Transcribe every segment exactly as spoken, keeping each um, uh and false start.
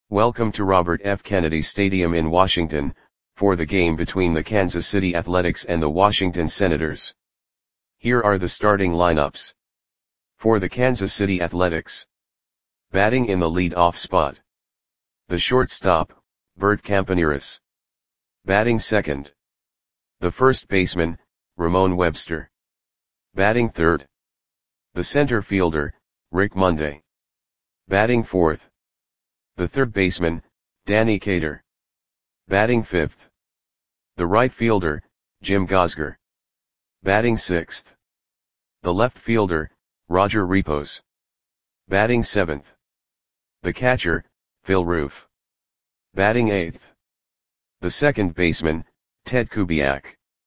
Welcome to Robert F. Kennedy Stadium in Washington, for the game between the Kansas City Athletics and the Washington Senators. Here are the starting lineups. For the Kansas City Athletics. Batting in the lead-off spot. The shortstop, Bert Campaneris. Batting second. The first baseman, Ramon Webster. Batting third. The center fielder, Rick Monday. Batting fourth. The third baseman, Danny Cater. Batting fifth. The right fielder, Jim Gosger. Batting sixth. The left fielder, Roger Repos. Batting seventh. The catcher, Phil Roof. Batting eighth. The second baseman, Ted Kubiak.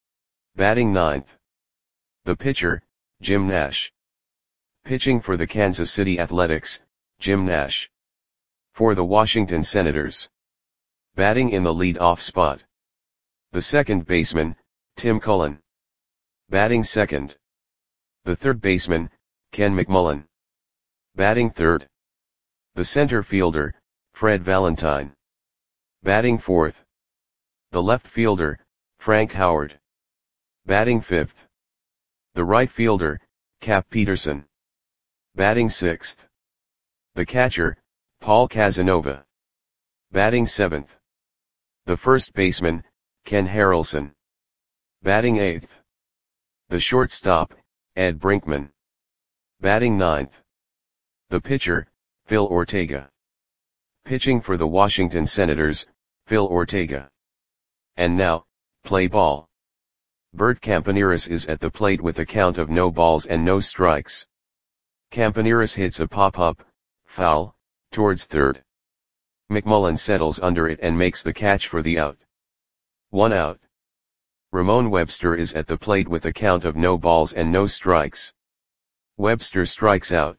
Batting ninth. The pitcher, Jim Nash. Pitching for the Kansas City Athletics, Jim Nash. For the Washington Senators. Batting in the lead-off spot. The second baseman, Tim Cullen. Batting second. The third baseman, Ken McMullen. Batting third. The center fielder, Fred Valentine. Batting fourth. The left fielder, Frank Howard. Batting fifth. The right fielder, Cap Peterson. Batting sixth. The catcher, Paul Casanova. Batting seventh. The first baseman, Ken Harrelson. Batting eighth. The shortstop, Ed Brinkman. Batting ninth. The pitcher, Phil Ortega. Pitching for the Washington Senators, Phil Ortega. And now, play ball. Bert Campaneris is at the plate with a count of no balls and no strikes. Campaneris hits a pop-up, foul, towards third. McMullen settles under it and makes the catch for the out. One out. Ramon Webster is at the plate with a count of no balls and no strikes. Webster strikes out.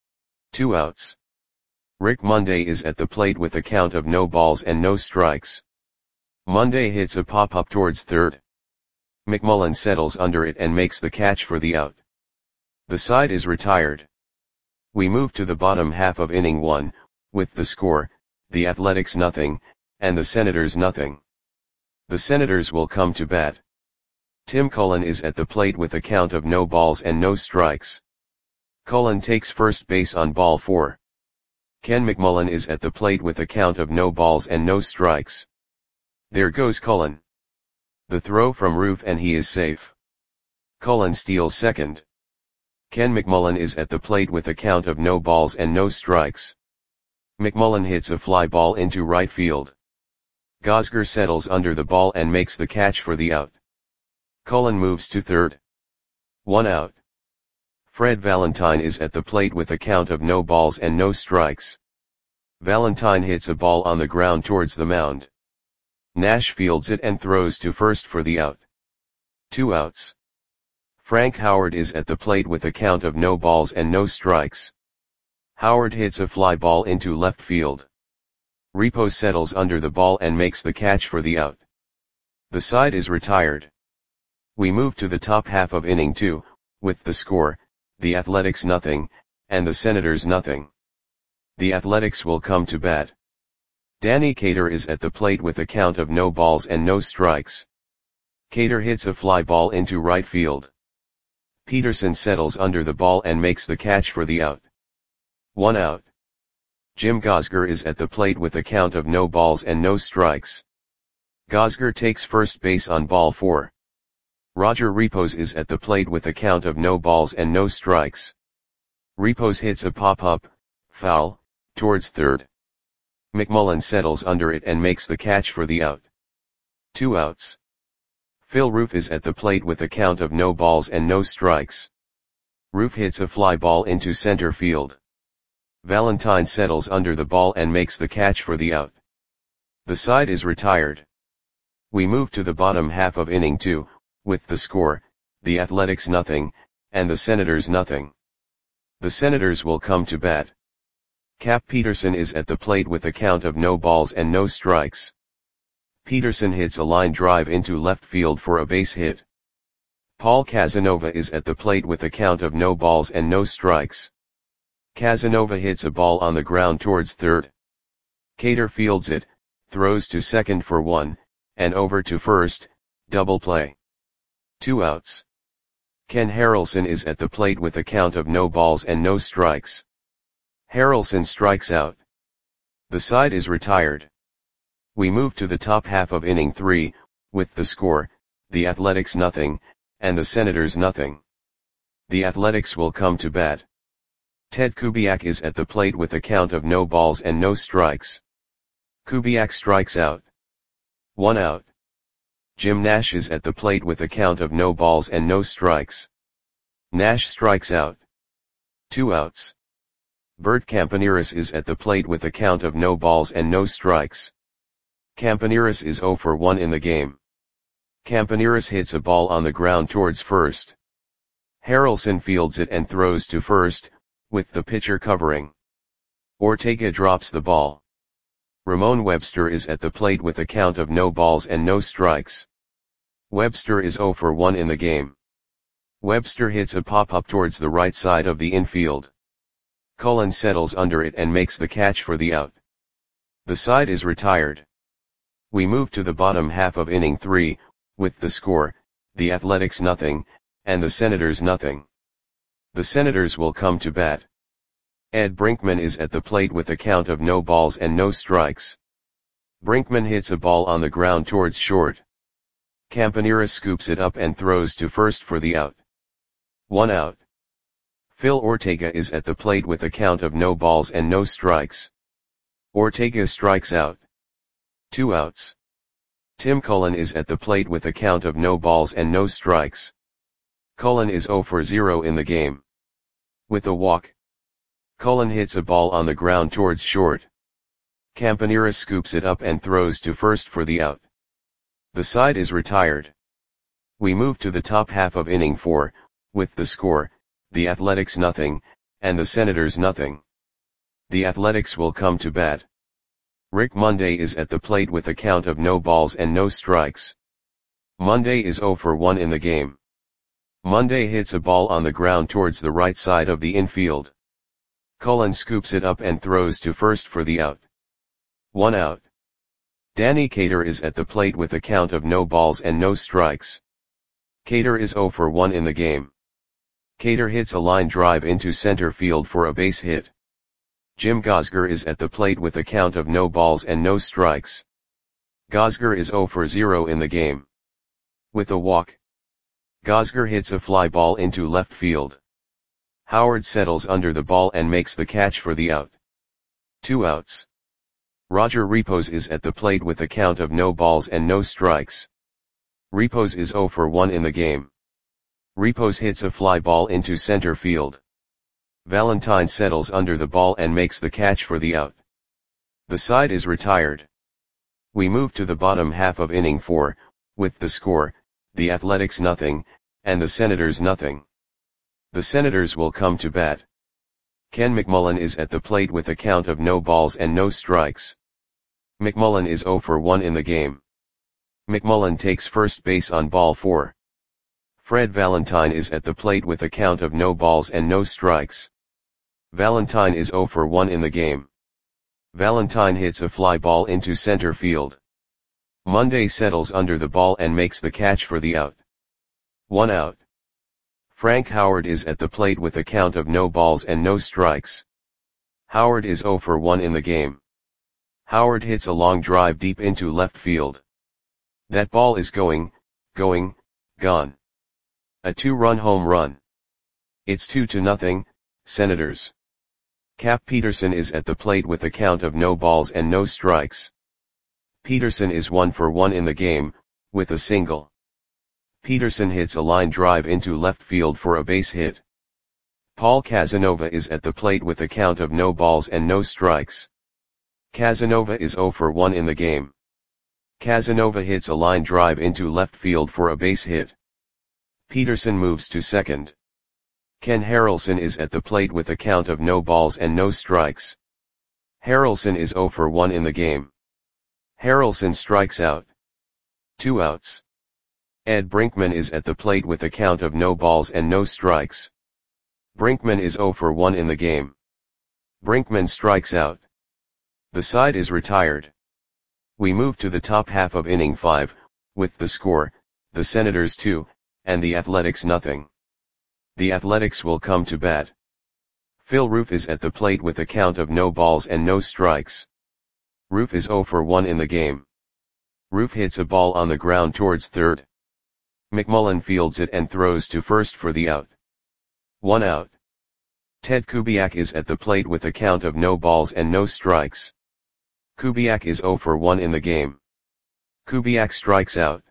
Two outs. Rick Monday is at the plate with a count of no balls and no strikes. Monday hits a pop-up towards third. McMullen settles under it and makes the catch for the out. The side is retired. We move to the bottom half of inning one, with the score, the Athletics nothing, and the Senators nothing. The Senators will come to bat. Tim Cullen is at the plate with a count of no balls and no strikes. Cullen takes first base on ball four. Ken McMullen is at the plate with a count of no balls and no strikes. There goes Cullen. The throw from Roof and he is safe. Cullen steals second. Ken McMullen is at the plate with a count of no balls and no strikes. McMullen hits a fly ball into right field. Gosger settles under the ball and makes the catch for the out. Cullen moves to third. One out. Fred Valentine is at the plate with a count of no balls and no strikes. Valentine hits a ball on the ground towards the mound. Nash fields it and throws to first for the out. Two outs. Frank Howard is at the plate with a count of no balls and no strikes. Howard hits a fly ball into left field. Repos settles under the ball and makes the catch for the out. The side is retired. We move to the top half of inning two, with the score, the Athletics nothing, and the Senators nothing. The Athletics will come to bat. Danny Cater is at the plate with a count of no balls and no strikes. Cater hits a fly ball into right field. Peterson settles under the ball and makes the catch for the out. One out. Jim Gosger is at the plate with a count of no balls and no strikes. Gosger takes first base on ball four. Roger Repos is at the plate with a count of no balls and no strikes. Repos hits a pop-up, foul, towards third. McMullen settles under it and makes the catch for the out. Two outs. Phil Roof is at the plate with a count of no balls and no strikes. Roof hits a fly ball into center field. Valentine settles under the ball and makes the catch for the out. The side is retired. We move to the bottom half of inning two, with the score, the Athletics nothing, and the Senators nothing. The Senators will come to bat. Cap Peterson is at the plate with a count of no balls and no strikes. Peterson hits a line drive into left field for a base hit. Paul Casanova is at the plate with a count of no balls and no strikes. Casanova hits a ball on the ground towards third. Cater fields it, throws to second for one, and over to first, double play. Two outs. Ken Harrelson is at the plate with a count of no balls and no strikes. Harrelson strikes out. The side is retired. We move to the top half of inning three, with the score, the Athletics nothing, and the Senators nothing. The Athletics will come to bat. Ted Kubiak is at the plate with a count of no balls and no strikes. Kubiak strikes out. One out. Jim Nash is at the plate with a count of no balls and no strikes. Nash strikes out. Two outs. Bert Campaneris is at the plate with a count of no balls and no strikes. Campaneris is zero for one in the game. Campaneris hits a ball on the ground towards first. Harrelson fields it and throws to first, with the pitcher covering. Ortega drops the ball. Ramon Webster is at the plate with a count of no balls and no strikes. Webster is zero for one in the game. Webster hits a pop-up towards the right side of the infield. Cullen settles under it and makes the catch for the out. The side is retired. We move to the bottom half of inning three, with the score, the Athletics nothing, and the Senators nothing. The Senators will come to bat. Ed Brinkman is at the plate with a count of no balls and no strikes. Brinkman hits a ball on the ground towards short. Campaneris scoops it up and throws to first for the out. One out. Phil Ortega is at the plate with a count of no balls and no strikes. Ortega strikes out. Two outs. Tim Cullen is at the plate with a count of no balls and no strikes. Cullen is zero for zero in the game. With a walk. Cullen hits a ball on the ground towards short. Campaneris scoops it up and throws to first for the out. The side is retired. We move to the top half of inning four, with the score, the Athletics nothing, and the Senators nothing. The Athletics will come to bat. Rick Monday is at the plate with a count of no balls and no strikes. Monday is zero for one in the game. Monday hits a ball on the ground towards the right side of the infield. Cullen scoops it up and throws to first for the out. One out. Danny Cater is at the plate with a count of no balls and no strikes. Cater is zero for one in the game. Cater hits a line drive into center field for a base hit. Jim Gosger is at the plate with a count of no balls and no strikes. Gosger is zero for zero in the game. With a walk. Gosger hits a fly ball into left field. Howard settles under the ball and makes the catch for the out. Two outs. Roger Repos is at the plate with a count of no balls and no strikes. Repos is zero for one in the game. Repos hits a fly ball into center field. Valentine settles under the ball and makes the catch for the out. The side is retired. We move to the bottom half of inning four, with the score, the Athletics nothing, and the Senators nothing. The Senators will come to bat. Ken McMullen is at the plate with a count of no balls and no strikes. McMullen is zero for one in the game. McMullen takes first base on ball four. Fred Valentine is at the plate with a count of no balls and no strikes. Valentine is zero for one in the game. Valentine hits a fly ball into center field. Monday settles under the ball and makes the catch for the out. One out. Frank Howard is at the plate with a count of no balls and no strikes. Howard is zero for one in the game. Howard hits a long drive deep into left field. That ball is going, going, gone. A two-run home run. It's two to nothing, Senators. Cap Peterson is at the plate with a count of no balls and no strikes. Peterson is one for one in the game, with a single. Peterson hits a line drive into left field for a base hit. Paul Casanova is at the plate with a count of no balls and no strikes. Casanova is zero for one in the game. Casanova hits a line drive into left field for a base hit. Peterson moves to second. Ken Harrelson is at the plate with a count of no balls and no strikes. Harrelson is zero for one in the game. Harrelson strikes out. Two outs. Ed Brinkman is at the plate with a count of no balls and no strikes. Brinkman is zero for one in the game. Brinkman strikes out. The side is retired. We move to the top half of inning five, with the score, the Senators two, and the Athletics nothing. The Athletics will come to bat. Phil Roof is at the plate with a count of no balls and no strikes. Roof is oh for one in the game. Roof hits a ball on the ground towards third. McMullen fields it and throws to first for the out. One out. Ted Kubiak is at the plate with a count of no balls and no strikes. Kubiak is oh for one in the game. Kubiak strikes out.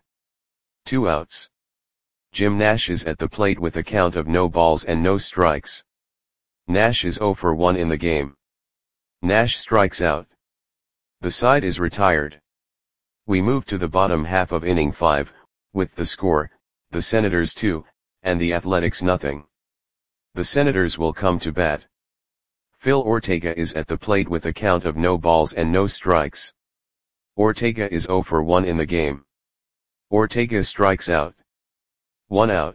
Two outs. Jim Nash is at the plate with a count of no balls and no strikes. Nash is oh for one in the game. Nash strikes out. The side is retired. We move to the bottom half of inning five, with the score, the Senators two, and the Athletics nothing. The Senators will come to bat. Phil Ortega is at the plate with a count of no balls and no strikes. Ortega is oh for one in the game. Ortega strikes out. One out.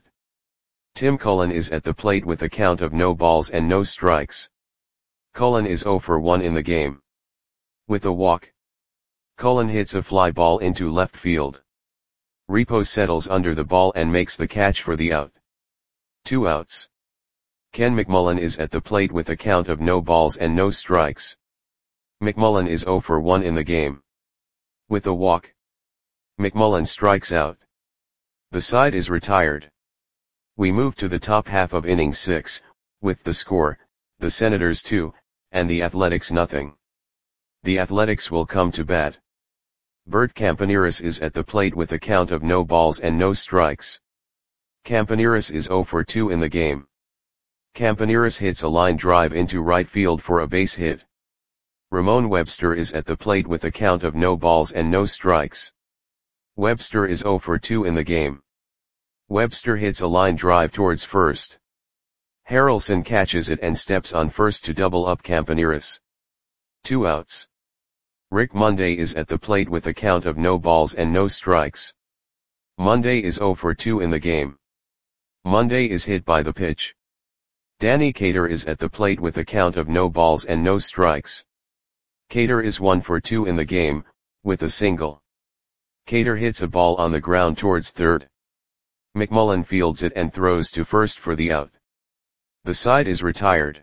Tim Cullen is at the plate with a count of no balls and no strikes. Cullen is oh for one in the game. With a walk. Cullen hits a fly ball into left field. Repos settles under the ball and makes the catch for the out. Two outs. Ken McMullen is at the plate with a count of no balls and no strikes. McMullen is oh for one in the game. With a walk. McMullen strikes out. The side is retired. We move to the top half of inning six, with the score, the Senators two, and the Athletics nothing. The Athletics will come to bat. Bert Campaneris is at the plate with a count of no balls and no strikes. Campaneris is oh for two in the game. Campaneris hits a line drive into right field for a base hit. Ramon Webster is at the plate with a count of no balls and no strikes. Webster is oh for two in the game. Webster hits a line drive towards first. Harrelson catches it and steps on first to double up Campaneris. Two outs. Rick Monday is at the plate with a count of no balls and no strikes. Monday is oh for two in the game. Monday is hit by the pitch. Danny Cater is at the plate with a count of no balls and no strikes. Cater is one for two in the game, with a single. Cater hits a ball on the ground towards third. McMullen fields it and throws to first for the out. The side is retired.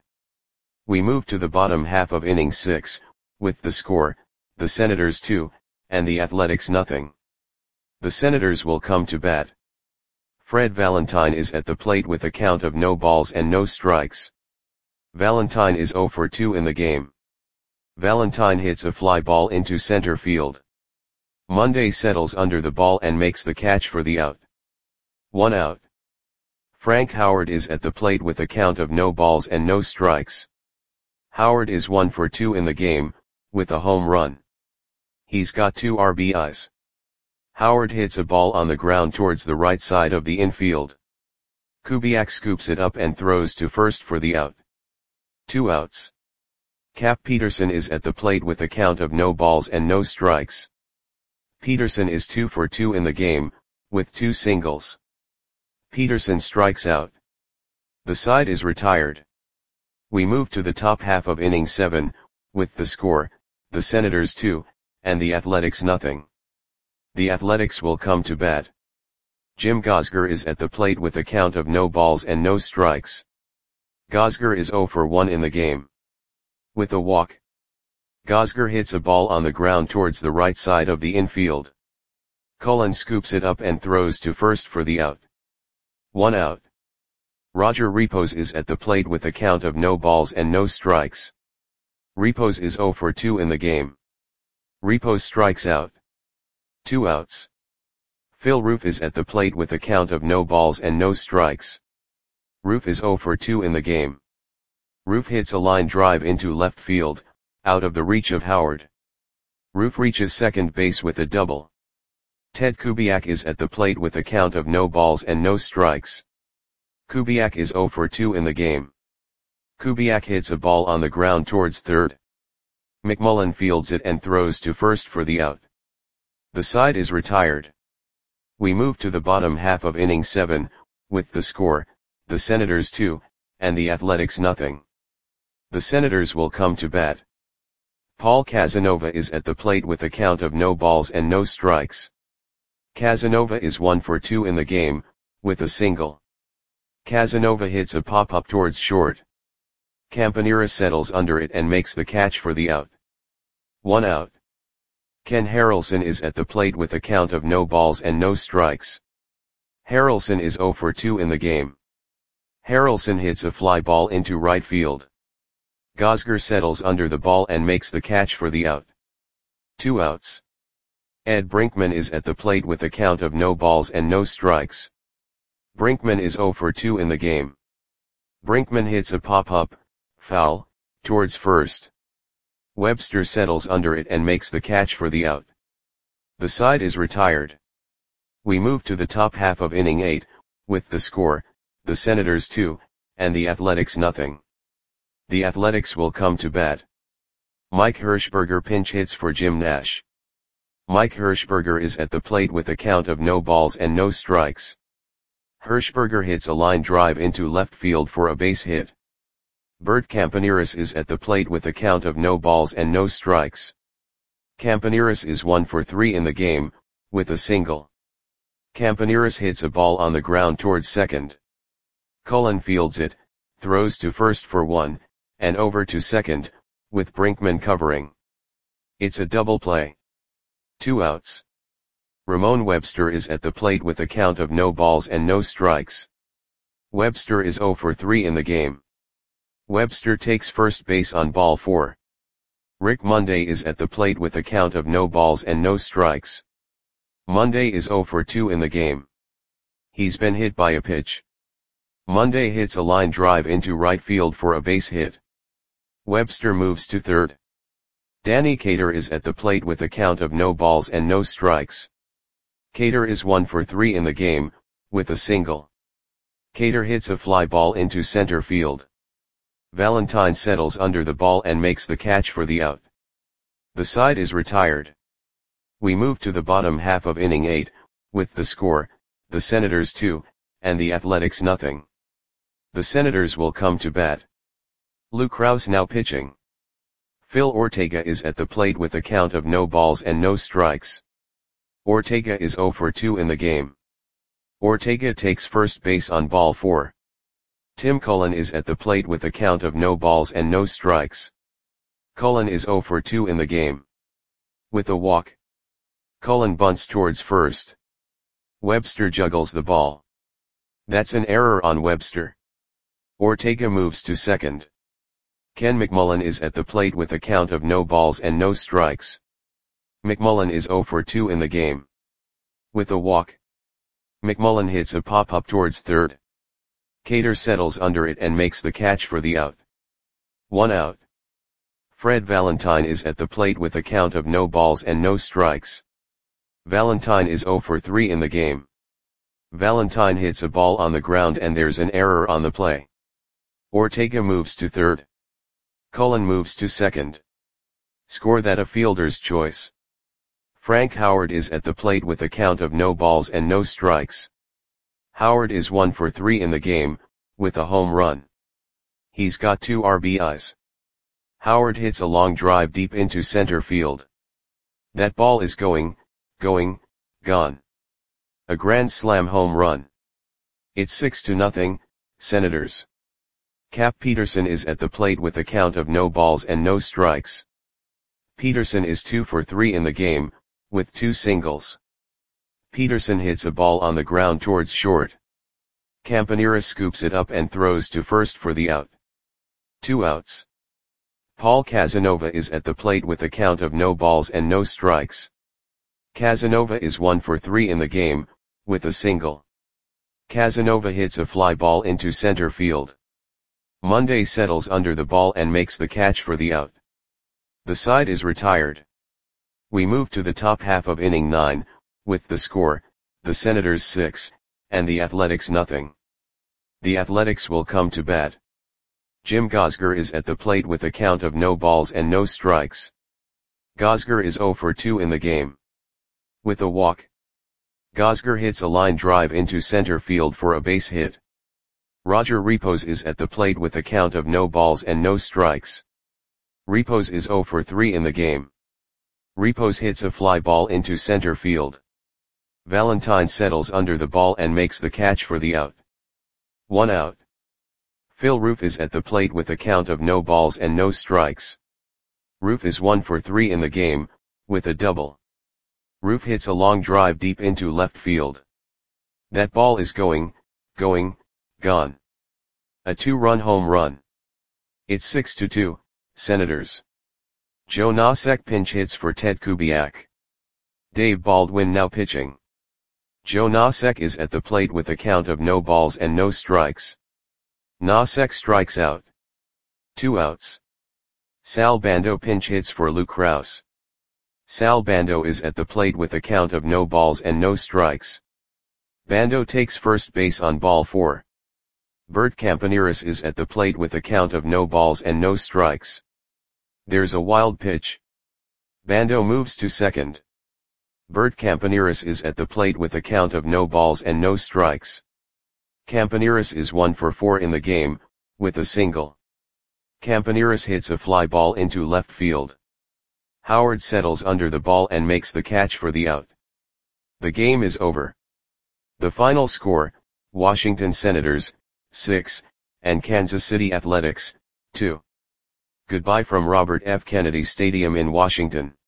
We move to the bottom half of inning six, with the score, the Senators two, and the Athletics nothing. The Senators will come to bat. Fred Valentine is at the plate with a count of no balls and no strikes. Valentine is oh for two in the game. Valentine hits a fly ball into center field. Monday settles under the ball and makes the catch for the out. One out. Frank Howard is at the plate with a count of no balls and no strikes. Howard is one for two in the game, with a home run. He's got two R B Is. Howard hits a ball on the ground towards the right side of the infield. Kubiak scoops it up and throws to first for the out. Two outs. Cap Peterson is at the plate with a count of no balls and no strikes. Peterson is two for two in the game, with two singles. Peterson strikes out. The side is retired. We move to the top half of inning seven, with the score, the Senators two, and the Athletics nothing. The Athletics will come to bat. Jim Gosger is at the plate with a count of no balls and no strikes. Gosger is oh for one in the game. With a walk. Gosger hits a ball on the ground towards the right side of the infield. Cullen scoops it up and throws to first for the out. One out. Roger Repos is at the plate with a count of no balls and no strikes. Repos is oh for two in the game. Repos strikes out. Two outs. Phil Roof is at the plate with a count of no balls and no strikes. Roof is oh for two in the game. Roof hits a line drive into left field, out of the reach of Howard. Roof reaches second base with a double. Ted Kubiak is at the plate with a count of no balls and no strikes. Kubiak is oh for two in the game. Kubiak hits a ball on the ground towards third. McMullen fields it and throws to first for the out. The side is retired. We move to the bottom half of inning seven, with the score, the Senators two, and the Athletics nothing. The Senators will come to bat. Paul Casanova is at the plate with a count of no balls and no strikes. Casanova is one for two in the game, with a single. Casanova hits a pop-up towards short. Campanera settles under it and makes the catch for the out. One out. Ken Harrelson is at the plate with a count of no balls and no strikes. Harrelson is zero for two in the game. Harrelson hits a fly ball into right field. Gosger settles under the ball and makes the catch for the out. Two outs. Ed Brinkman is at the plate with a count of no balls and no strikes. Brinkman is zero for two in the game. Brinkman hits a pop-up, foul, towards first. Webster settles under it and makes the catch for the out. The side is retired. We move to the top half of inning eight, with the score, the Senators two, and the Athletics nothing. The Athletics will come to bat. Mike Hirschberger pinch hits for Jim Nash. Mike Hirschberger is at the plate with a count of no balls and no strikes. Hirschberger hits a line drive into left field for a base hit. Bert Campaneris is at the plate with a count of no balls and no strikes. Campaneris is one for three in the game, with a single. Campaneris hits a ball on the ground towards second. Cullen fields it, throws to first for one, and over to second, with Brinkman covering. It's a double play. Two outs. Ramon Webster is at the plate with a count of no balls and no strikes. Webster is zero for three in the game. Webster takes first base on ball four. Rick Monday is at the plate with a count of no balls and no strikes. Monday is zero for two in the game. He's been hit by a pitch. Monday hits a line drive into right field for a base hit. Webster moves to third. Danny Cater is at the plate with a count of no balls and no strikes. Cater is one for three in the game, with a single. Cater hits a fly ball into center field. Valentine settles under the ball and makes the catch for the out. The side is retired. We move to the bottom half of inning eight, with the score, the Senators two, and the Athletics nothing. The Senators will come to bat. Lou Krause now pitching. Phil Ortega is at the plate with a count of no balls and no strikes. Ortega is zero for two in the game. Ortega takes first base on ball four. Tim Cullen is at the plate with a count of no balls and no strikes. Cullen is zero for two in the game. With a walk. Cullen bunts towards first. Webster juggles the ball. That's an error on Webster. Ortega moves to second. Ken McMullen is at the plate with a count of no balls and no strikes. McMullen is zero for two in the game. With a walk. McMullen hits a pop-up towards third. Cater settles under it and makes the catch for the out. One out. Fred Valentine is at the plate with a count of no balls and no strikes. Valentine is zero for three in the game. Valentine hits a ball on the ground and there's an error on the play. Ortega moves to third. Cullen moves to second. Score that a fielder's choice. Frank Howard is at the plate with a count of no balls and no strikes. Howard is one for three in the game, with a home run. He's got two R B Is. Howard hits a long drive deep into center field. That ball is going, going, gone. A grand slam home run. It's six to nothing, Senators. Cap Peterson is at the plate with a count of no balls and no strikes. Peterson is two for three in the game, with two singles. Peterson hits a ball on the ground towards short. Campanera scoops it up and throws to first for the out. Two outs. Paul Casanova is at the plate with a count of no balls and no strikes. Casanova is one for three in the game, with a single. Casanova hits a fly ball into center field. Monday settles under the ball and makes the catch for the out. The side is retired. We move to the top half of inning nine, with the score, the Senators six, and the Athletics nothing. The Athletics will come to bat. Jim Gosger is at the plate with a count of no balls and no strikes. Gosger is zero for two in the game. With a walk. Gosger hits a line drive into center field for a base hit. Roger Repos is at the plate with a count of no balls and no strikes. Repos is zero for three in the game. Repos hits a fly ball into center field. Valentine settles under the ball and makes the catch for the out. One out. Phil Roof is at the plate with a count of no balls and no strikes. Roof is one for three in the game, with a double. Roof hits a long drive deep into left field. That ball is going, going, gone. A two-run home run. It's six to two, Senators. Joe Nosek pinch hits for Ted Kubiak. Dave Baldwin now pitching. Joe Nosek is at the plate with a count of no balls and no strikes. Nosek strikes out. Two outs. Sal Bando pinch hits for Lou Krause. Sal Bando is at the plate with a count of no balls and no strikes. Bando takes first base on ball four. Bert Campaneris is at the plate with a count of no balls and no strikes. There's a wild pitch. Bando moves to second. Bert Campaneris is at the plate with a count of no balls and no strikes. Campaneris is one for four in the game, with a single. Campaneris hits a fly ball into left field. Howard settles under the ball and makes the catch for the out. The game is over. The final score, Washington Senators, six, and Kansas City Athletics, two. Goodbye from Robert F. Kennedy Stadium in Washington.